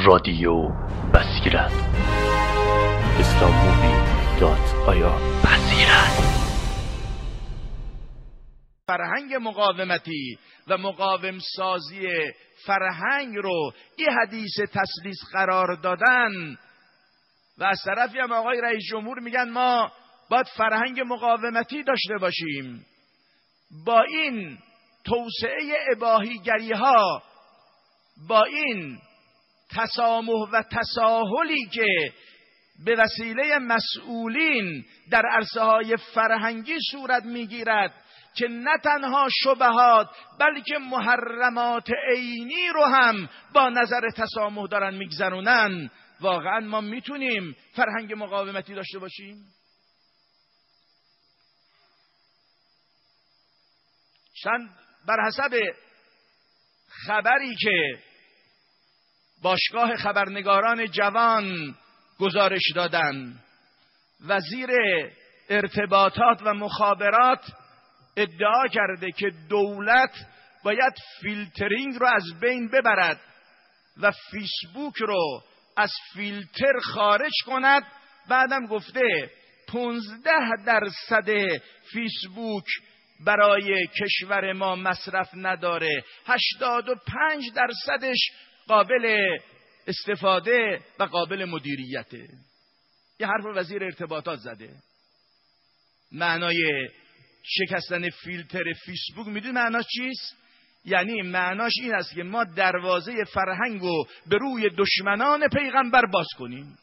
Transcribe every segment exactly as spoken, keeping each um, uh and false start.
رادیو بصیرت اسلام مووی دات آی آر. بصیرت فرهنگ مقاومتی و مقاوم سازی فرهنگ رو این حدیث تسلیس قرار دادن و از طرفی هم آقای رئیس جمهور میگن ما باید فرهنگ مقاومتی داشته باشیم. با این توسعه اباحیگری ها، با این تسامح و تساهلی که به وسیله مسئولین در عرصه های فرهنگی صورت میگیرد که نه تنها شبهات بلکه محرمات عینی رو هم با نظر تسامح دارن میگذرونن، واقعا ما میتونیم فرهنگ مقاومتی داشته باشیم؟ چند بر حسب خبری که باشگاه خبرنگاران جوان گزارش دادن، وزیر ارتباطات و مخابرات ادعا کرده که دولت باید فیلترینگ رو از بین ببرد و فیسبوک رو از فیلتر خارج کند. بعدم گفته پانزده درصد فیسبوک برای کشور ما مصرف نداره، هشتاد و پنج درصدش قابل استفاده و قابل مدیریته. یه حرف وزیر ارتباطات زده. معنای شکستن فیلتر فیسبوک میدونی معناش چیست؟ یعنی معناش این است که ما دروازه فرهنگ رو به روی دشمنان پیغمبر باز کنیم.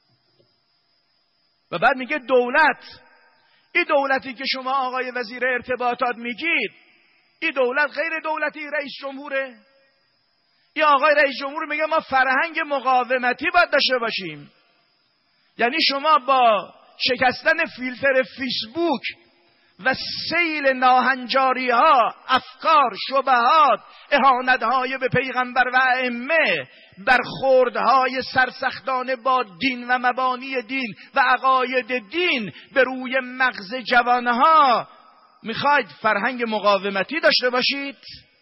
و بعد میگه دولت، این دولتی که شما آقای وزیر ارتباطات میگید، این دولت غیر دولتی رئیس جمهوره. این آقای رئیس جمهور میگه ما فرهنگ مقاومتی باید داشته باشیم. یعنی شما با شکستن فیلتر فیسبوک و سیل ناهنجاری ها، افکار، شبهات، اهانت های به پیغمبر و ائمه، برخوردهای سرسختانه با دین و مبانی دین و عقاید دین به روی مغز جوانها میخواید فرهنگ مقاومتی داشته باشید؟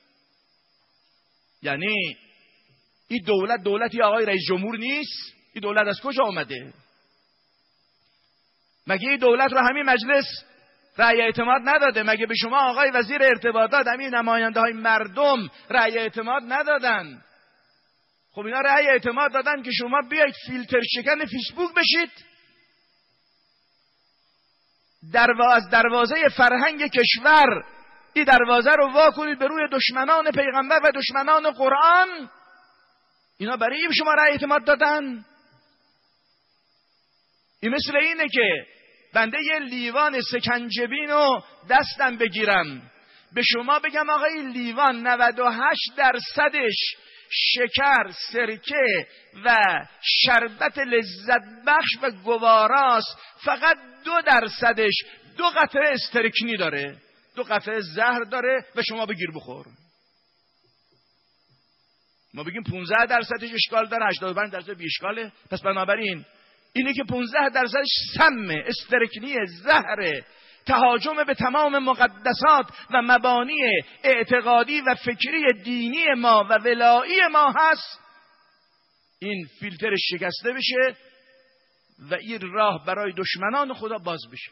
یعنی این دولت دولتی آقای رئیس جمهور نیست؟ این دولت از کجا آمده؟ مگه این دولت رو همین مجلس رأی اعتماد نداده؟ مگه به شما آقای وزیر ارتباطات همین نماینده های مردم رأی اعتماد ندادن؟ خب اینا رأی اعتماد دادن که شما بیایید فیلتر شکن فیسبوک بشید؟ دروا از دروازه فرهنگ کشور این دروازه رو وا کنید به روی دشمنان پیغمبر و دشمنان قرآن؟ اینا برای این شما رأی اعتماد دادن؟ این مثل اینه که بنده یه لیوان سکنجبین رو دستم بگیرم، به شما بگم آقا این لیوان نود و هشت درصدش شکر، سرکه و شربت لذت بخش و گواراست، فقط دو درصدش دو قطره استرکنی داره، دو قطره زهر داره و شما بگیر بخور. ما بگیم پانزده درصدش اشکال داره، هشتاد و پنج درصد بی اشکاله. پس بنابراین اینه که پانزده درصدش سمه، استرکنی، زهره، تهاجم به تمام مقدسات و مبانی اعتقادی و فکری دینی ما و ولایی ما هست. این فیلتر شکسته بشه و این راه برای دشمنان خدا باز بشه.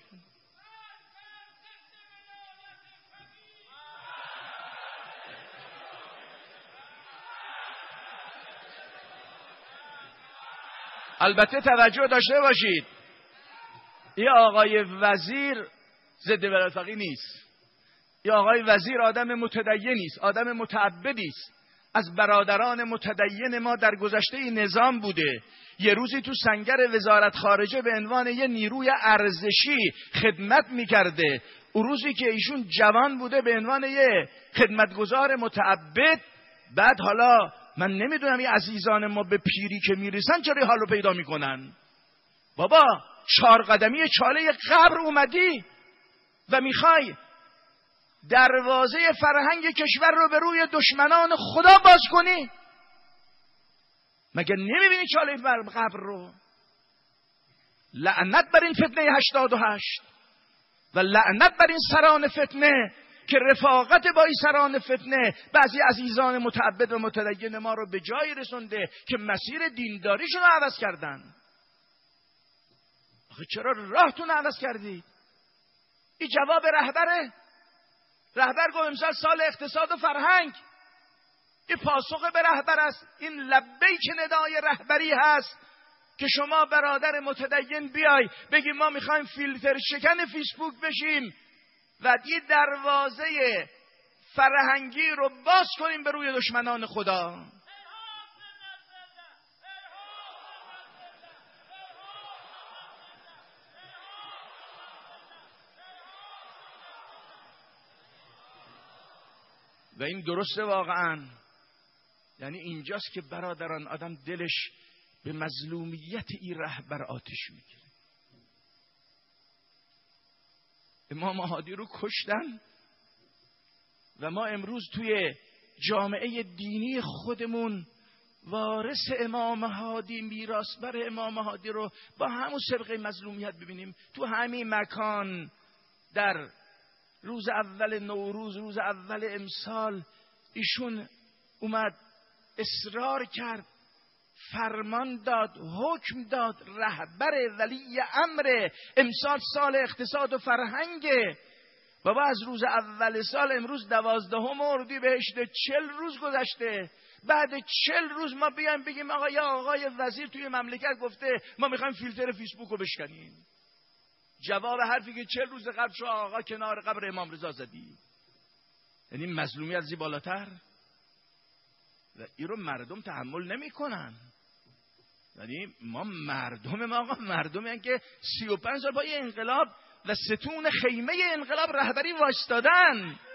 البته توجه داشته باشید، این آقای وزیر ضد ولایت‌فقیه نیست. این آقای وزیر آدم متدینی است، آدم متعبدی است. از برادران متدین ما در گذشته این نظام بوده. یه روزی تو سنگر وزارت خارجه به عنوان یه نیروی ارزشی خدمت میکرده. اون روزی که ایشون جوان بوده به عنوان یه خدمتگزار متعبد. بعد حالا من نمیدونم این عزیزان ما به پیری که میرسن چرا حالو پیدا میکنن. بابا چهار قدمی چاله قبر اومدی و میخوای دروازه فرهنگ کشور رو به روی دشمنان خدا باز کنی؟ مگه نمیبینی چاله قبر رو؟ لعنت بر این فتنه هشتاد و هشت و لعنت بر این سران فتنه که رفاقت با این سران فتنه بعضی عزیزان متعبد و متدین ما رو به جایی رسونده که مسیر دینداریشون رو عوض کردن. آخه چرا راهتون عوض کردید؟ این جواب رهبره. رهبر گفت امسال سال اقتصاد و فرهنگ. این پاسخ به رهبر است. این لبیک ندای رهبری هست که شما برادر متدین بیای بگیم ما میخوایم فیلتر شکن فیسبوک بشیم و این دروازه فرهنگی رو باز کنیم به روی دشمنان خدا. و این درسته واقعا. یعنی اینجاست که برادران آدم دلش به مظلومیت این رهبر آتش میگیره. امام هادی رو کشتن و ما امروز توی جامعه دینی خودمون وارث امام هادی، میراثبر امام هادی رو با همون سابقه مظلومیت ببینیم. تو همین مکان در روز اول نوروز، روز اول امسال، ایشون اومد اصرار کرد، فرمان داد، حکم داد، رهبر ولی امر امسال سال اقتصاد و فرهنگه. بابا از روز اول سال امروز دوازدهم اردیبهشت، چل روز گذشته. بعد چل روز ما بیایم بگیم آقا یا آقای وزیر توی مملکت گفته ما میخوایم فیلتر فیسبوک رو بشکنیم. جواب حرفی که چل روز قبل شو آقا کنار قبر امام رضا زدی. یعنی مظلومیت زی بالاتر. و این رو مردم تحمل نمی کنن. یعنی ما مردم ما آقا مردمی هن که سی و پنج سال پای انقلاب و ستون خیمه انقلاب رهبری وایستادن.